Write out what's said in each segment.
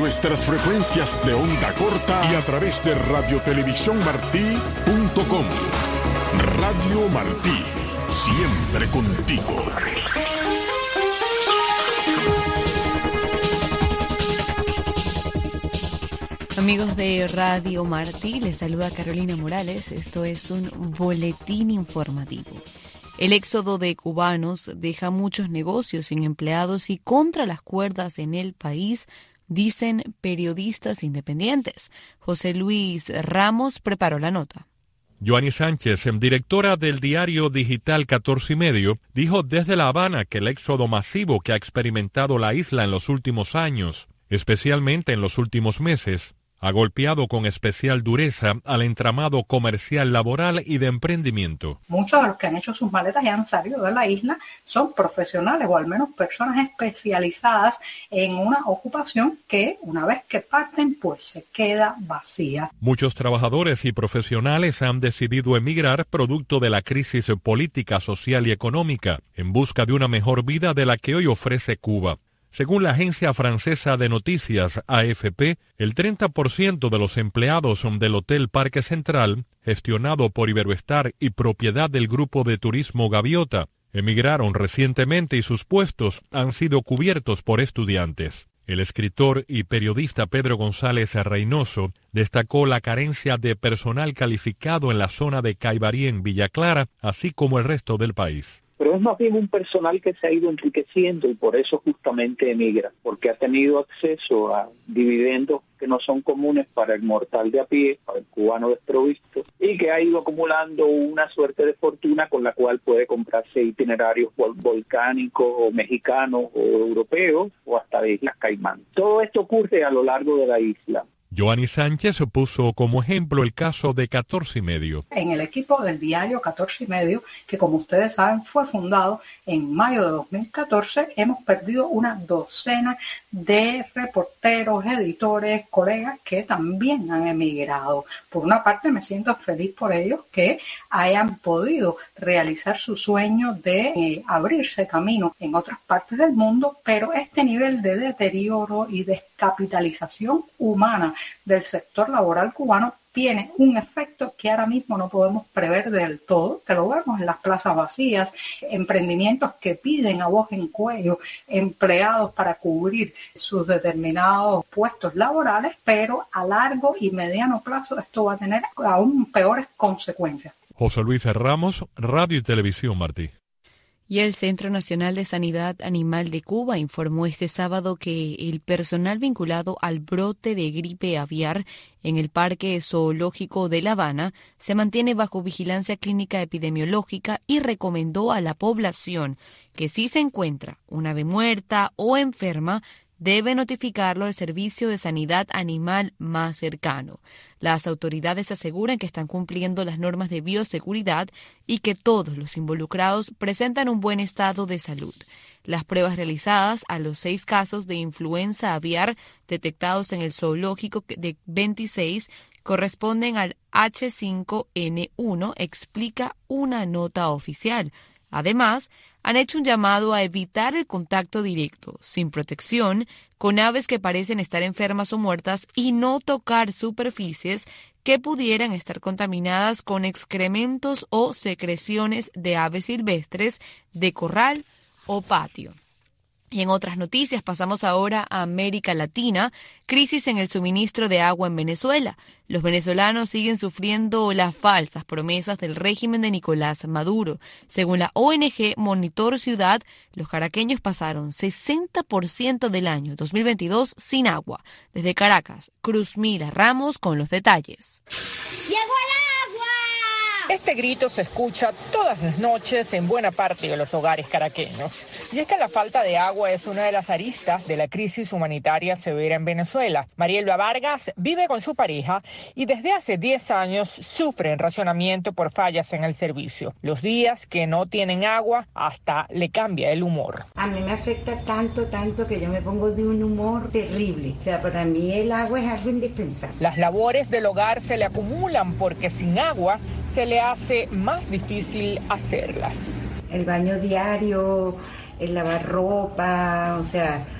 nuestras frecuencias de onda corta y a través de radiotelevisionmartí.com. Radio Martí, siempre contigo. Amigos de Radio Martí, les saluda Carolina Morales. Esto es un boletín informativo. El éxodo de cubanos deja muchos negocios sin empleados y contra las cuerdas en el país, dicen periodistas independientes. José Luis Ramos preparó la nota. Joanny Sánchez, directora del diario digital 14+, dijo desde La Habana que el éxodo masivo que ha experimentado la isla en los últimos años, especialmente en los últimos meses, ha golpeado con especial dureza al entramado comercial, laboral y de emprendimiento. Muchos de los que han hecho sus maletas y han salido de la isla son profesionales o al menos personas especializadas en una ocupación que una vez que parten pues se queda vacía. Muchos trabajadores y profesionales han decidido emigrar producto de la crisis política, social y económica en busca de una mejor vida de la que hoy ofrece Cuba. Según la agencia francesa de noticias AFP, el 30% de los empleados del Hotel Parque Central, gestionado por Iberoestar y propiedad del grupo de turismo Gaviota, emigraron recientemente y sus puestos han sido cubiertos por estudiantes. El escritor y periodista Pedro González Reynoso destacó la carencia de personal calificado en la zona de Caibarí en Villa Clara, así como el resto del país. Pero es más bien un personal que se ha ido enriqueciendo y por eso justamente emigra, porque ha tenido acceso a dividendos que no son comunes para el mortal de a pie, para el cubano desprovisto, y que ha ido acumulando una suerte de fortuna con la cual puede comprarse itinerarios volcánicos o mexicanos o europeos o hasta de Islas Caimán. Todo esto ocurre a lo largo de la isla. Joanny Sánchez puso como ejemplo el caso de 14+. En el equipo del diario 14+, que como ustedes saben fue fundado en mayo de 2014, hemos perdido una docena de reporteros, editores, colegas que también han emigrado. Por una parte me siento feliz por ellos que hayan podido realizar su sueño de abrirse camino en otras partes del mundo, pero este nivel de deterioro y descapitalización humana del sector laboral cubano tiene un efecto que ahora mismo no podemos prever del todo, que lo vemos en las plazas vacías, emprendimientos que piden a voz en cuello empleados para cubrir sus determinados puestos laborales, pero a largo y mediano plazo esto va a tener aún peores consecuencias. José Luis Ramos, Radio y Televisión Martí. Y el Centro Nacional de Sanidad Animal de Cuba informó este sábado que el personal vinculado al brote de gripe aviar en el Parque Zoológico de La Habana se mantiene bajo vigilancia clínica epidemiológica y recomendó a la población que si se encuentra una ave muerta o enferma, debe notificarlo al servicio de sanidad animal más cercano. Las autoridades aseguran que están cumpliendo las normas de bioseguridad y que todos los involucrados presentan un buen estado de salud. Las pruebas realizadas a los 6 casos de influenza aviar detectados en el zoológico de 26 corresponden al H5N1, explica una nota oficial. Además, han hecho un llamado a evitar el contacto directo, sin protección, con aves que parecen estar enfermas o muertas y no tocar superficies que pudieran estar contaminadas con excrementos o secreciones de aves silvestres de corral o patio. Y en otras noticias pasamos ahora a América Latina, crisis en el suministro de agua en Venezuela. Los venezolanos siguen sufriendo las falsas promesas del régimen de Nicolás Maduro. Según la ONG Monitor Ciudad, los caraqueños pasaron 60% del año 2022 sin agua. Desde Caracas, Cruzmila Ramos con los detalles. ¡Llegó el agua! Este grito se escucha todas las noches en buena parte de los hogares caraqueños. Y es que la falta de agua es una de las aristas de la crisis humanitaria severa en Venezuela. Marielba Vargas vive con su pareja y desde hace 10 años sufre racionamiento por fallas en el servicio. Los días que no tienen agua hasta le cambia el humor. A mí me afecta tanto que yo me pongo de un humor terrible. O sea, para mí el agua es algo indispensable. Las labores del hogar se le acumulan porque sin agua se le hace más difícil hacerlas. El baño diario, el lavar ropa, o sea,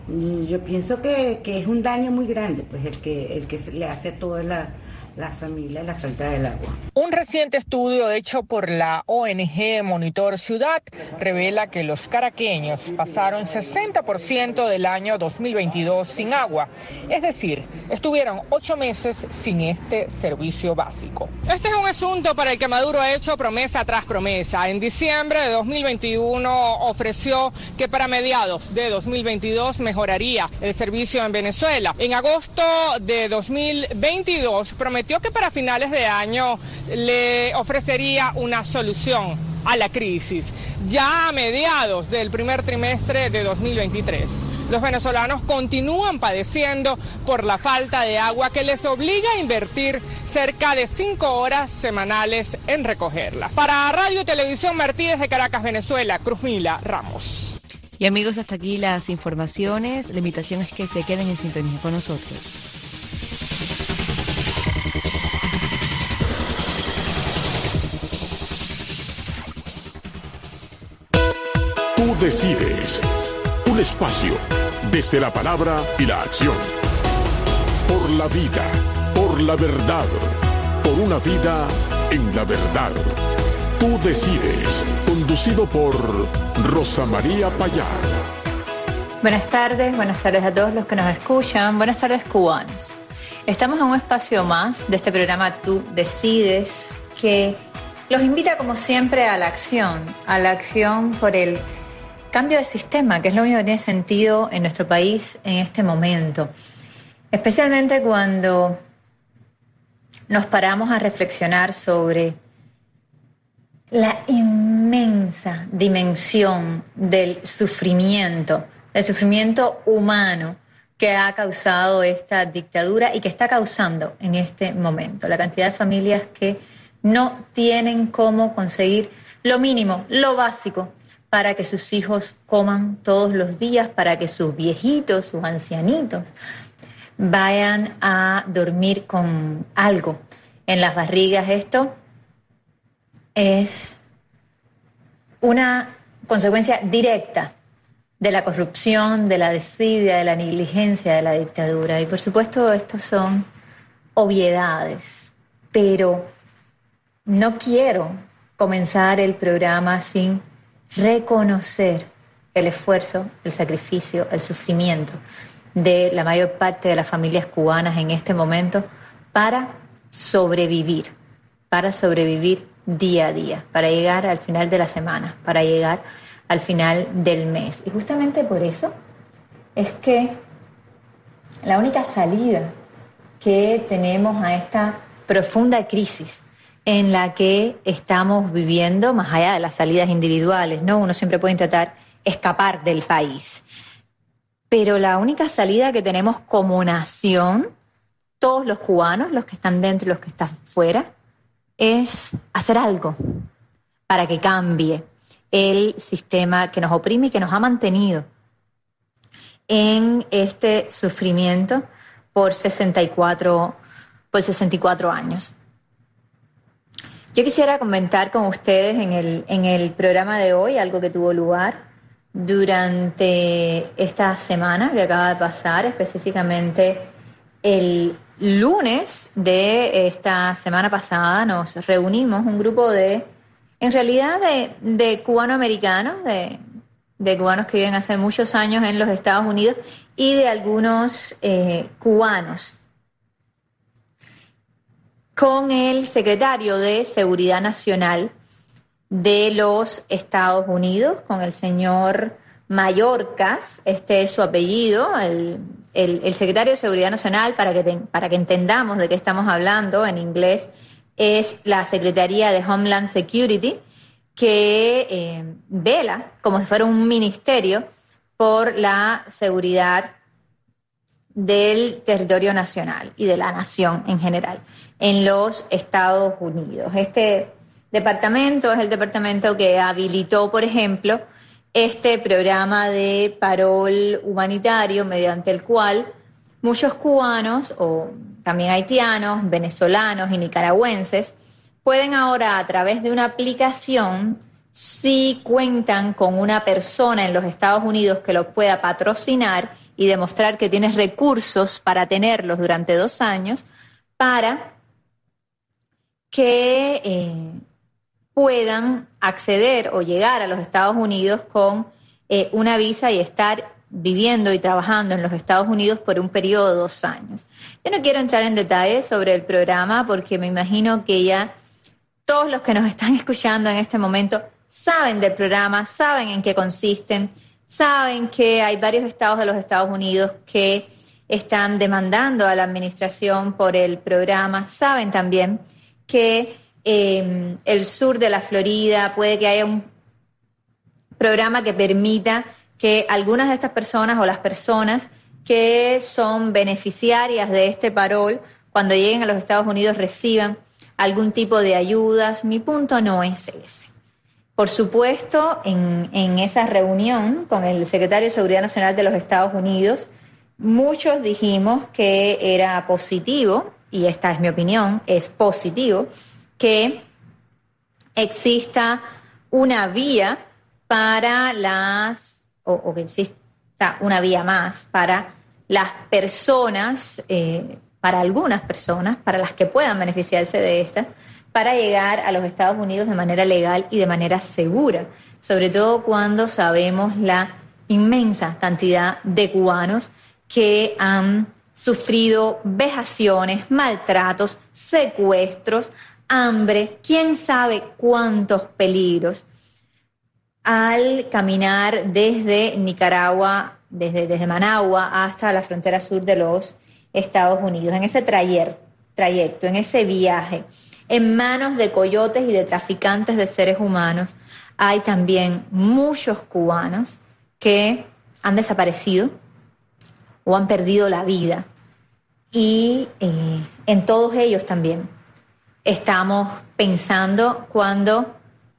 Yo pienso que es un daño muy grande, pues el que se le hace a toda la familia la falta del agua. Un reciente estudio hecho por la ONG Monitor Ciudad revela que los caraqueños pasaron 60% del año 2022 sin agua. Es decir, estuvieron 8 meses sin este servicio básico. Este es un asunto para el que Maduro ha hecho promesa tras promesa. En diciembre de 2021 ofreció que para mediados de 2022 mejoraría el servicio en Venezuela. En agosto de 2022 prometió que para finales de año le ofrecería una solución a la crisis, ya a mediados del primer trimestre de 2023. Los venezolanos continúan padeciendo por la falta de agua que les obliga a invertir cerca de 5 horas semanales en recogerla. Para Radio y Televisión Martí desde Caracas, Venezuela, Cruzmila Ramos. Y amigos, hasta aquí las informaciones. La invitación es que se queden en sintonía con nosotros. Tú decides. Un espacio desde la palabra y la acción. Por la vida, por la verdad, por una vida en la verdad. Tú decides. Conducido por Rosa María Payá. Buenas tardes a todos los que nos escuchan. Buenas tardes, cubanos. Estamos en un espacio más de este programa Tú Decides, que los invita como siempre a la acción por el cambio de sistema, que es lo único que tiene sentido en nuestro país en este momento. Especialmente cuando nos paramos a reflexionar sobre la inmensa dimensión del sufrimiento humano que ha causado esta dictadura y que está causando en este momento. La cantidad de familias que no tienen cómo conseguir lo mínimo, lo básico, para que sus hijos coman todos los días, para que sus viejitos, sus ancianitos, vayan a dormir con algo en las barrigas. Esto es una consecuencia directa de la corrupción, de la desidia, de la negligencia de la dictadura. Y por supuesto, estos son obviedades, pero no quiero comenzar el programa sin reconocer el esfuerzo, el sacrificio, el sufrimiento de la mayor parte de las familias cubanas en este momento para sobrevivir día a día, para llegar al final de la semana, para llegar al final del mes. Y justamente por eso es que la única salida que tenemos a esta profunda crisis en la que estamos viviendo, más allá de las salidas individuales, ¿no? Uno siempre puede intentar escapar del país. Pero la única salida que tenemos como nación, todos los cubanos, los que están dentro y los que están fuera, es hacer algo para que cambie el sistema que nos oprime y que nos ha mantenido en este sufrimiento por 64 años. Yo quisiera comentar con ustedes en el programa de hoy algo que tuvo lugar durante esta semana que acaba de pasar, específicamente el lunes de esta semana pasada. Nos reunimos un grupo de cubanoamericanos, de cubanos que viven hace muchos años en los Estados Unidos y de algunos cubanos, con el secretario de Seguridad Nacional de los Estados Unidos, con el señor Mayorkas, este es su apellido, el secretario de Seguridad Nacional, para que entendamos de qué estamos hablando, en inglés es la Secretaría de Homeland Security, que vela como si fuera un ministerio por la seguridad del territorio nacional y de la nación en general en los Estados Unidos. Este departamento es el departamento que habilitó, por ejemplo, este programa de parol humanitario mediante el cual muchos cubanos o también haitianos, venezolanos y nicaragüenses pueden ahora, a través de una aplicación, si cuentan con una persona en los Estados Unidos que lo pueda patrocinar y demostrar que tienes recursos para tenerlos durante 2 años, para que puedan acceder o llegar a los Estados Unidos con una visa y estar viviendo y trabajando en los Estados Unidos por un periodo de 2 años. Yo no quiero entrar en detalles sobre el programa porque me imagino que ya todos los que nos están escuchando en este momento saben del programa, saben en qué consisten, saben que hay varios estados de los Estados Unidos que están demandando a la administración por el programa, saben también que el sur de la Florida puede que haya un programa que permita que algunas de estas personas o las personas que son beneficiarias de este parol, cuando lleguen a los Estados Unidos reciban algún tipo de ayudas. Mi punto no es ese. Por supuesto, en esa reunión con el secretario de Seguridad Nacional de los Estados Unidos, muchos dijimos que era positivo, y esta es mi opinión, es positivo, que exista una vía para o que exista una vía más para las personas, para algunas personas, para las que puedan beneficiarse de esta, para llegar a los Estados Unidos de manera legal y de manera segura, sobre todo cuando sabemos la inmensa cantidad de cubanos que han sufrido vejaciones, maltratos, secuestros, hambre, quién sabe cuántos peligros al caminar desde Nicaragua, desde Managua hasta la frontera sur de los Estados Unidos, en ese trayecto, en ese viaje, en manos de coyotes y de traficantes de seres humanos. Hay también muchos cubanos que han desaparecido o han perdido la vida. Y en todos ellos también estamos pensando cuando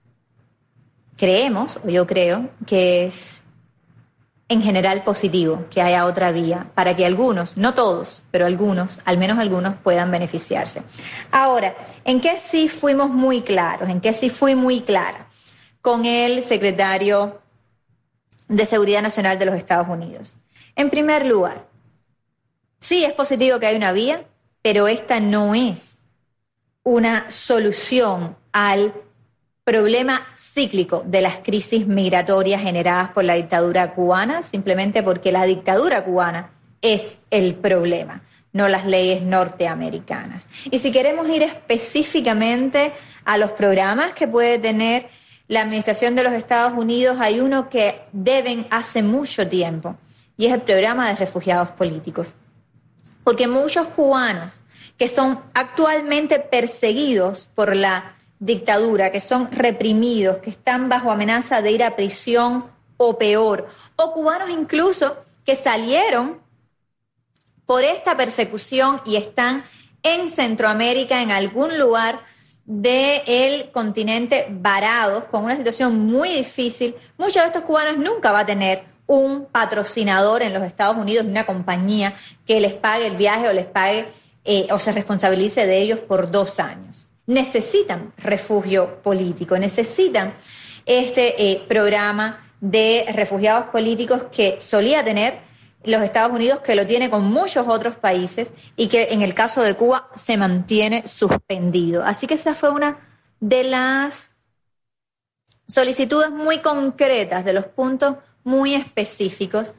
creemos, o yo creo, que es en general positivo que haya otra vía para que algunos, no todos, pero algunos, al menos algunos, puedan beneficiarse. Ahora, ¿en qué sí fuimos muy claros? ¿En qué sí fui muy clara? Con el secretario de Seguridad Nacional de los Estados Unidos. En primer lugar, sí es positivo que hay una vía, pero esta no es una solución al problema cíclico de las crisis migratorias generadas por la dictadura cubana, simplemente porque la dictadura cubana es el problema, no las leyes norteamericanas. Y si queremos ir específicamente a los programas que puede tener la administración de los Estados Unidos, hay uno que deben hace mucho tiempo, y es el programa de refugiados políticos. Porque muchos cubanos que son actualmente perseguidos por la dictadura, que son reprimidos, que están bajo amenaza de ir a prisión o peor, o cubanos incluso que salieron por esta persecución y están en Centroamérica, en algún lugar del continente, varados, con una situación muy difícil. Muchos de estos cubanos nunca va a tener un patrocinador en los Estados Unidos, una compañía que les pague el viaje o les pague o se responsabilice de ellos por 2 años. Necesitan refugio político, necesitan este programa de refugiados políticos que solía tener los Estados Unidos, que lo tiene con muchos otros países y que en el caso de Cuba se mantiene suspendido. Así que esa fue una de las solicitudes muy concretas, de los puntos muy específicos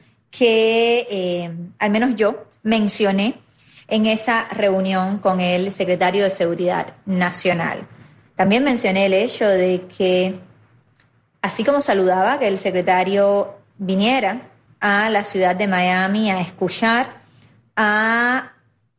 que al menos yo mencioné en esa reunión con el secretario de Seguridad Nacional. También mencioné el hecho de que, así como saludaba que el secretario viniera a la ciudad de Miami a escuchar a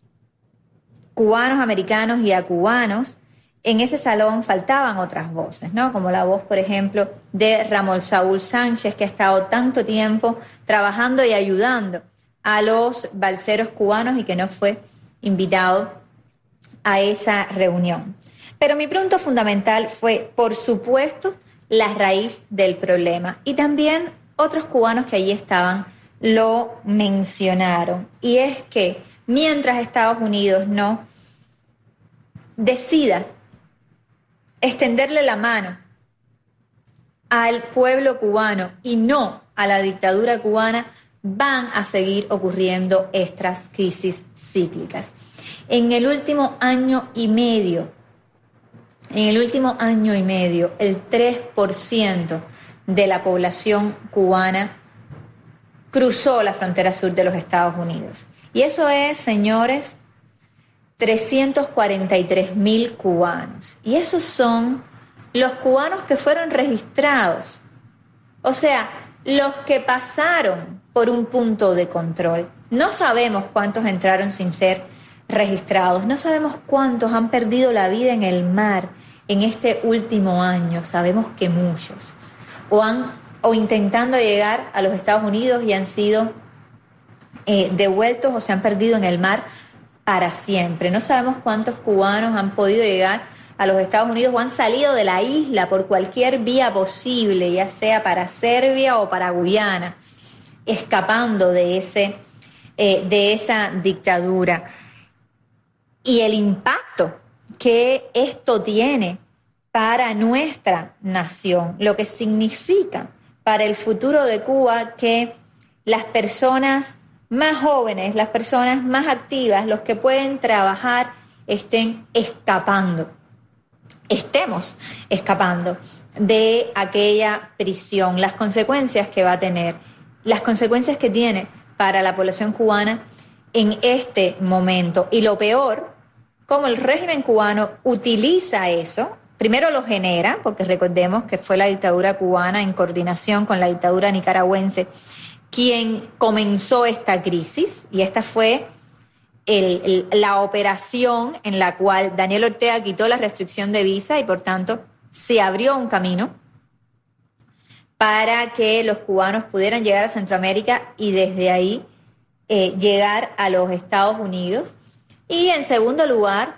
cubanos americanos y a cubanos, en ese salón faltaban otras voces, ¿no? Como la voz, por ejemplo, de Ramón Saúl Sánchez, que ha estado tanto tiempo trabajando y ayudando a los balseros cubanos y que no fue invitado a esa reunión. Pero mi punto fundamental fue, por supuesto, la raíz del problema. Y también otros cubanos que allí estaban lo mencionaron. Y es que mientras Estados Unidos no decida extenderle la mano al pueblo cubano y no a la dictadura cubana, van a seguir ocurriendo estas crisis cíclicas. En el último año y medio, el 3% de la población cubana cruzó la frontera sur de los Estados Unidos. Y eso es, señores, 343.000 cubanos. Y esos son los cubanos que fueron registrados. O sea, los que pasaron por un punto de control. No sabemos cuántos entraron sin ser registrados. No sabemos cuántos han perdido la vida en el mar en este último año. Sabemos que muchos. O intentando llegar a los Estados Unidos y han sido devueltos o se han perdido en el mar para siempre. No sabemos cuántos cubanos han podido llegar a los Estados Unidos o han salido de la isla por cualquier vía posible, ya sea para Serbia o para Guyana, escapando de esa dictadura. Y el impacto que esto tiene para nuestra nación, lo que significa para el futuro de Cuba que las personas más jóvenes, las personas más activas, los que pueden trabajar, estemos escapando de aquella prisión, las consecuencias que va a tener, las consecuencias que tiene para la población cubana en este momento. Y lo peor, cómo el régimen cubano utiliza eso. Primero lo genera, porque recordemos que fue la dictadura cubana en coordinación con la dictadura nicaragüense quien comenzó esta crisis, y esta fue la operación en la cual Daniel Ortega quitó la restricción de visa y por tanto se abrió un camino para que los cubanos pudieran llegar a Centroamérica y desde ahí llegar a los Estados Unidos. Y en segundo lugar,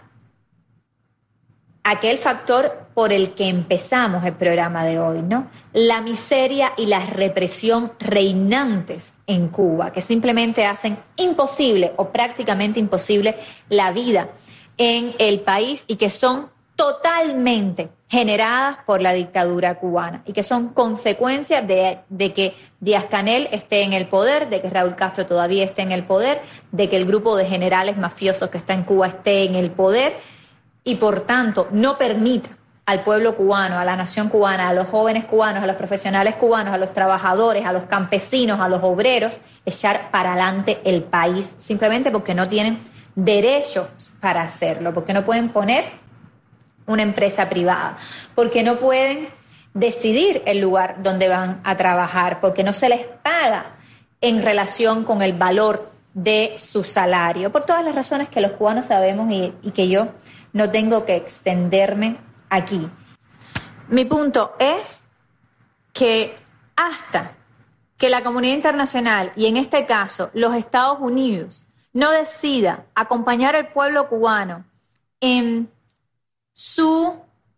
aquel factor por el que empezamos el programa de hoy, ¿no? La miseria y la represión reinantes en Cuba, que simplemente hacen imposible o prácticamente imposible la vida en el país y que son totalmente generadas por la dictadura cubana y que son consecuencias de que Díaz-Canel esté en el poder, de que Raúl Castro todavía esté en el poder, de que el grupo de generales mafiosos que está en Cuba esté en el poder y por tanto no permita al pueblo cubano, a la nación cubana, a los jóvenes cubanos, a los profesionales cubanos, a los trabajadores, a los campesinos, a los obreros, echar para adelante el país, simplemente porque no tienen derechos para hacerlo, porque no pueden poner una empresa privada, porque no pueden decidir el lugar donde van a trabajar, porque no se les paga en relación con el valor de su salario, por todas las razones que los cubanos sabemos y que yo no tengo que extenderme aquí. Mi punto es que hasta que la comunidad internacional, y en este caso los Estados Unidos, no decida acompañar al pueblo cubano en su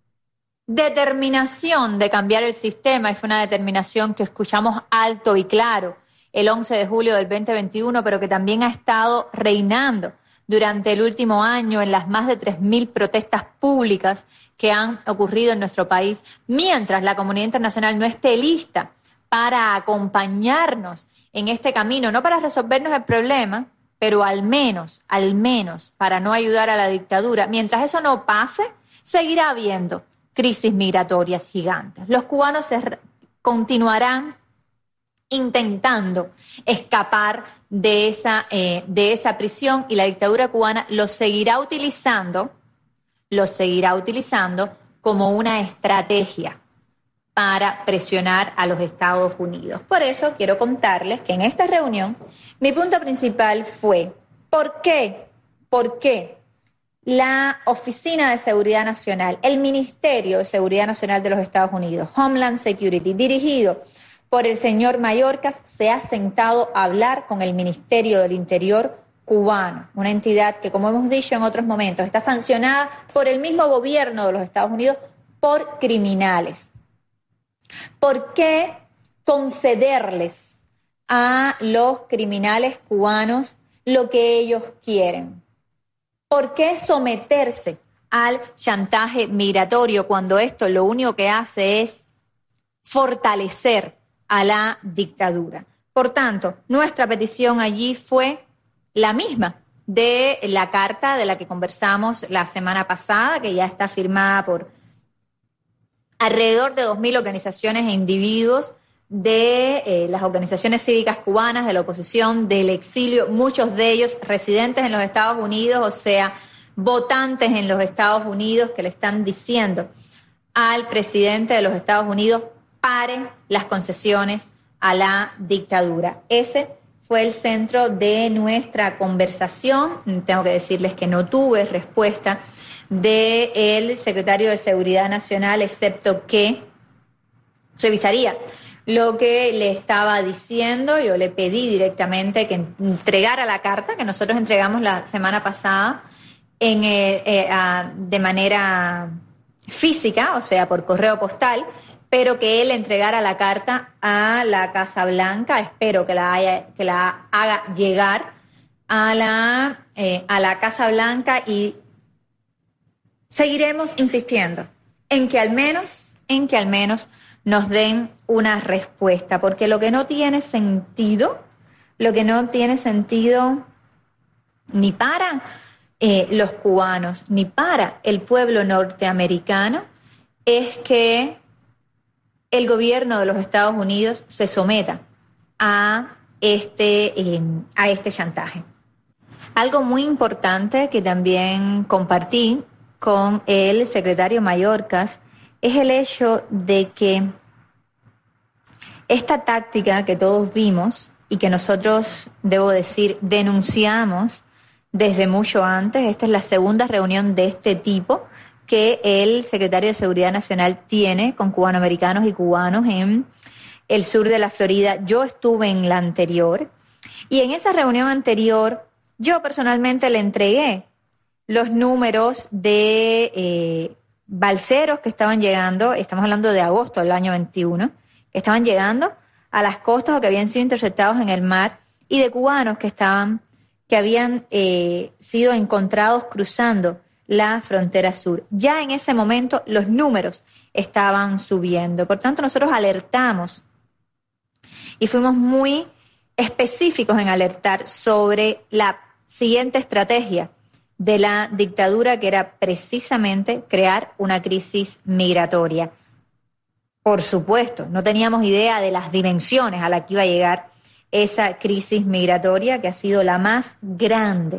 determinación de cambiar el sistema, y fue una determinación que escuchamos alto y claro el 11 de julio del 2021, pero que también ha estado reinando durante el último año en las más de 3.000 protestas públicas que han ocurrido en nuestro país, mientras la comunidad internacional no esté lista para acompañarnos en este camino, no para resolvernos el problema, pero al menos para no ayudar a la dictadura. Mientras eso no pase, seguirá habiendo crisis migratorias gigantes. Los cubanos continuarán intentando escapar de esa prisión y la dictadura cubana los seguirá utilizando como una estrategia para presionar a los Estados Unidos. Por eso quiero contarles que en esta reunión mi punto principal fue ¿por qué la Oficina de Seguridad Nacional, el Ministerio de Seguridad Nacional de los Estados Unidos, Homeland Security, dirigido por el señor Mayorkas, se ha sentado a hablar con el Ministerio del Interior cubano, una entidad que, como hemos dicho en otros momentos, está sancionada por el mismo gobierno de los Estados Unidos por criminales? ¿Por qué concederles a los criminales cubanos lo que ellos quieren? ¿Por qué someterse al chantaje migratorio cuando esto lo único que hace es fortalecer a la dictadura. Por tanto, nuestra petición allí fue la misma de la carta de la que conversamos la semana pasada, que ya está firmada por alrededor de 2.000 organizaciones e individuos de las organizaciones cívicas cubanas, de la oposición, del exilio, muchos de ellos residentes en los Estados Unidos, o sea, votantes en los Estados Unidos, que le están diciendo al presidente de los Estados Unidos: pare las concesiones a la dictadura. Ese fue el centro de nuestra conversación. Tengo que decirles que no tuve respuesta del secretario de Seguridad Nacional, excepto que revisaría lo que le estaba diciendo. Yo le pedí directamente que entregara la carta que nosotros entregamos la semana pasada de manera física, o sea, por correo postal, pero que él entregara la carta a la Casa Blanca. Espero que la haga llegar a la Casa Blanca, y seguiremos insistiendo en que al menos nos den una respuesta, porque lo que no tiene sentido ni para los cubanos ni para el pueblo norteamericano es que el gobierno de los Estados Unidos se someta a este chantaje. Algo muy importante que también compartí con el secretario Mayorkas es el hecho de que esta táctica que todos vimos y que nosotros, debo decir, denunciamos desde mucho antes. Esta es la segunda reunión de este tipo que el secretario de Seguridad Nacional tiene con cubanoamericanos y cubanos en el sur de la Florida. Yo estuve en la anterior, y en esa reunión anterior yo personalmente le entregué los números de balseros que estaban llegando, estamos hablando de agosto del año 21, que estaban llegando a las costas o que habían sido interceptados en el mar, y de cubanos que habían sido encontrados cruzando la frontera sur. Ya en ese momento los números estaban subiendo. Por tanto, nosotros alertamos y fuimos muy específicos en alertar sobre la siguiente estrategia de la dictadura, que era precisamente crear una crisis migratoria. Por supuesto, no teníamos idea de las dimensiones a las que iba a llegar esa crisis migratoria, que ha sido la más grande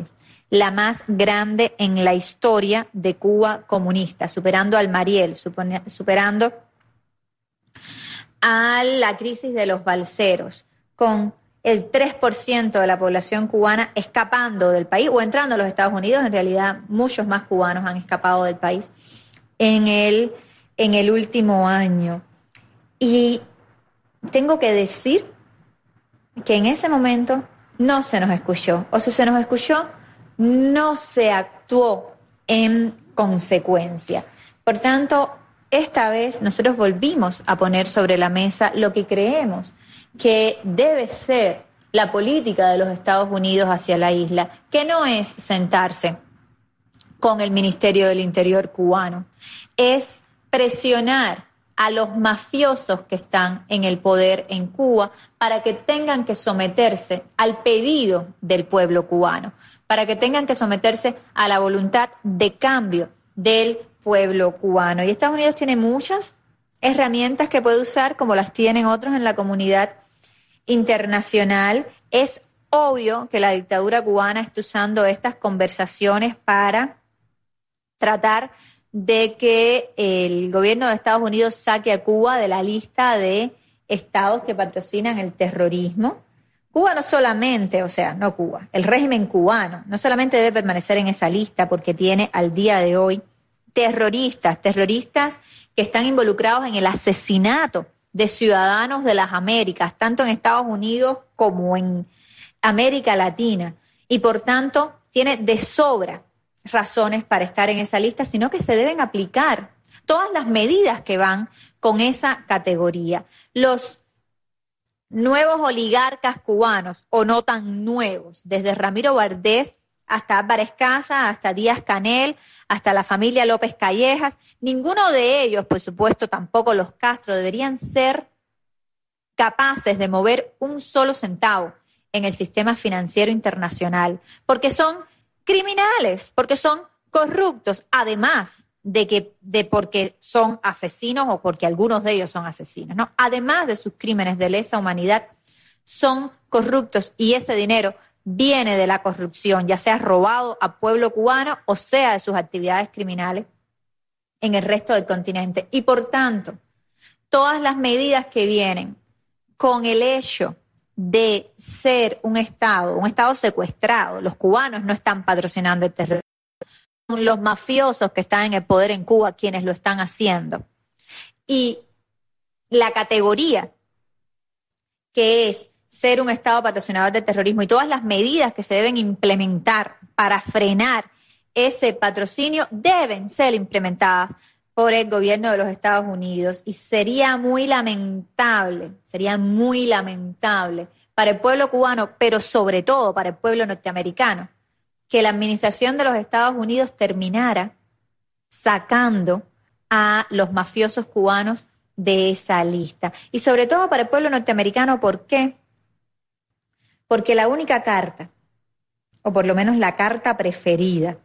en la historia de Cuba comunista, superando al Mariel, superando a la crisis de los balseros, con el 3% de la población cubana escapando del país o entrando a los Estados Unidos. En realidad, muchos más cubanos han escapado del país en el último año. Y tengo que decir que en ese momento no se nos escuchó. O si se nos escuchó, no se actuó en consecuencia. Por tanto, esta vez nosotros volvimos a poner sobre la mesa lo que creemos que debe ser la política de los Estados Unidos hacia la isla, que no es sentarse con el Ministerio del Interior cubano, es presionar a los mafiosos que están en el poder en Cuba para que tengan que someterse al pedido del pueblo cubano, para que tengan que someterse a la voluntad de cambio del pueblo cubano. Y Estados Unidos tiene muchas herramientas que puede usar, como las tienen otros en la comunidad internacional. Es obvio que la dictadura cubana está usando estas conversaciones para tratar de que el gobierno de Estados Unidos saque a Cuba de la lista de estados que patrocinan el terrorismo. Cuba no solamente, no Cuba, el régimen cubano no solamente debe permanecer en esa lista porque tiene al día de hoy terroristas que están involucrados en el asesinato de ciudadanos de las Américas, tanto en Estados Unidos como en América Latina, y por tanto tiene de sobra razones para estar en esa lista, sino que se deben aplicar todas las medidas que van con esa categoría. Los nuevos oligarcas cubanos, o no tan nuevos, desde Ramiro Vardés hasta Álvarez Casas, hasta Díaz Canel, hasta la familia López Callejas. Ninguno de ellos, por supuesto, tampoco los Castro, deberían ser capaces de mover un solo centavo en el sistema financiero internacional, porque son criminales, porque son corruptos, además porque son asesinos o porque algunos de ellos son asesinos, ¿no? Además de sus crímenes de lesa humanidad, son corruptos y ese dinero viene de la corrupción, ya sea robado al pueblo cubano o sea de sus actividades criminales en el resto del continente. Y por tanto, todas las medidas que vienen con el hecho de ser un Estado secuestrado, los cubanos no están patrocinando el terrorismo, son los mafiosos que están en el poder en Cuba quienes lo están haciendo. Y la categoría que es ser un Estado patrocinador del terrorismo y todas las medidas que se deben implementar para frenar ese patrocinio deben ser implementadas por el gobierno de los Estados Unidos. Y sería muy lamentable para el pueblo cubano, pero sobre todo para el pueblo norteamericano, que la administración de los Estados Unidos terminara sacando a los mafiosos cubanos de esa lista. Y sobre todo para el pueblo norteamericano, ¿por qué? Porque la única carta, o por lo menos la carta preferida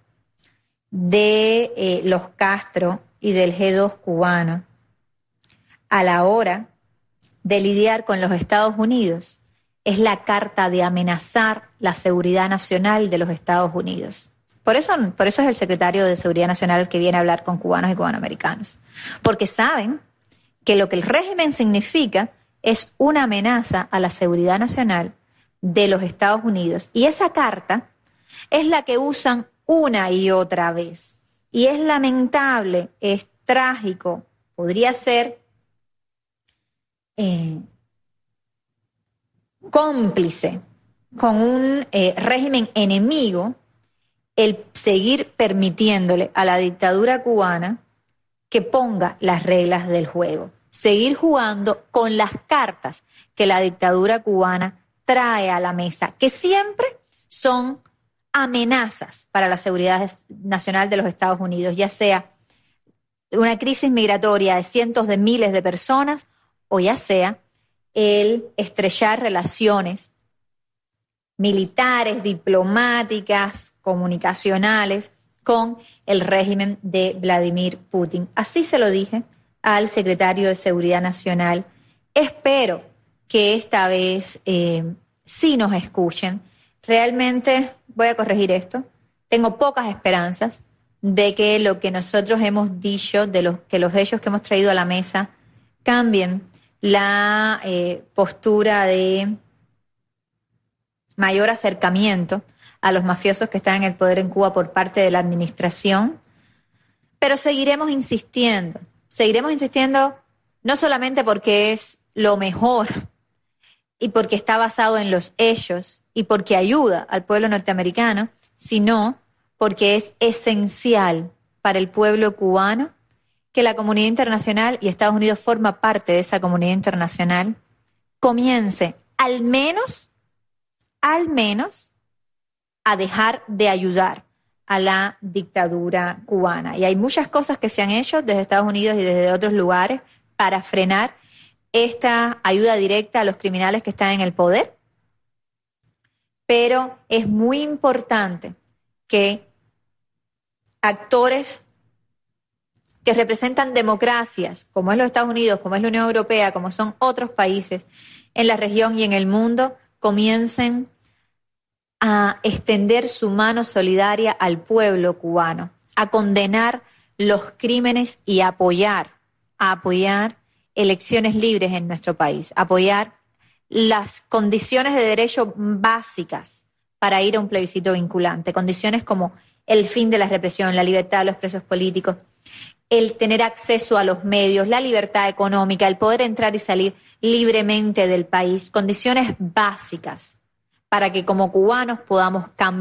de los Castro y del G2 cubano a la hora de lidiar con los Estados Unidos es la carta de amenazar la seguridad nacional de los Estados Unidos. Por eso es el secretario de Seguridad Nacional el que viene a hablar con cubanos y cubanoamericanos. Porque saben que lo que el régimen significa es una amenaza a la seguridad nacional de los Estados Unidos. Y esa carta es la que usan una y otra vez. Y es lamentable, es trágico, podría ser cómplice con un régimen enemigo el seguir permitiéndole a la dictadura cubana que ponga las reglas del juego, seguir jugando con las cartas que la dictadura cubana trae a la mesa, que siempre son amenazas para la seguridad nacional de los Estados Unidos, ya sea una crisis migratoria de cientos de miles de personas o ya sea el estrechar relaciones militares, diplomáticas, comunicacionales con el régimen de Vladimir Putin. Así se lo dije al secretario de Seguridad Nacional. Espero que esta vez sí nos escuchen. Realmente, voy a corregir esto, tengo pocas esperanzas de que lo que nosotros hemos dicho, que los hechos que hemos traído a la mesa cambien la postura de mayor acercamiento a los mafiosos que están en el poder en Cuba por parte de la administración, pero seguiremos insistiendo no solamente porque es lo mejor y porque está basado en los hechos y porque ayuda al pueblo norteamericano, sino porque es esencial para el pueblo cubano que la comunidad internacional, y Estados Unidos forma parte de esa comunidad internacional, comience al menos a dejar de ayudar a la dictadura cubana. Y hay muchas cosas que se han hecho desde Estados Unidos y desde otros lugares para frenar esta ayuda directa a los criminales que están en el poder, pero es muy importante que actores que representan democracias, como es los Estados Unidos, como es la Unión Europea, como son otros países en la región y en el mundo, comiencen a extender su mano solidaria al pueblo cubano, a condenar los crímenes y a apoyar elecciones libres en nuestro país, apoyar las condiciones de derecho básicas para ir a un plebiscito vinculante, condiciones como el fin de la represión, la libertad de los presos políticos, el tener acceso a los medios, la libertad económica, el poder entrar y salir libremente del país, condiciones básicas para que como cubanos podamos cambiar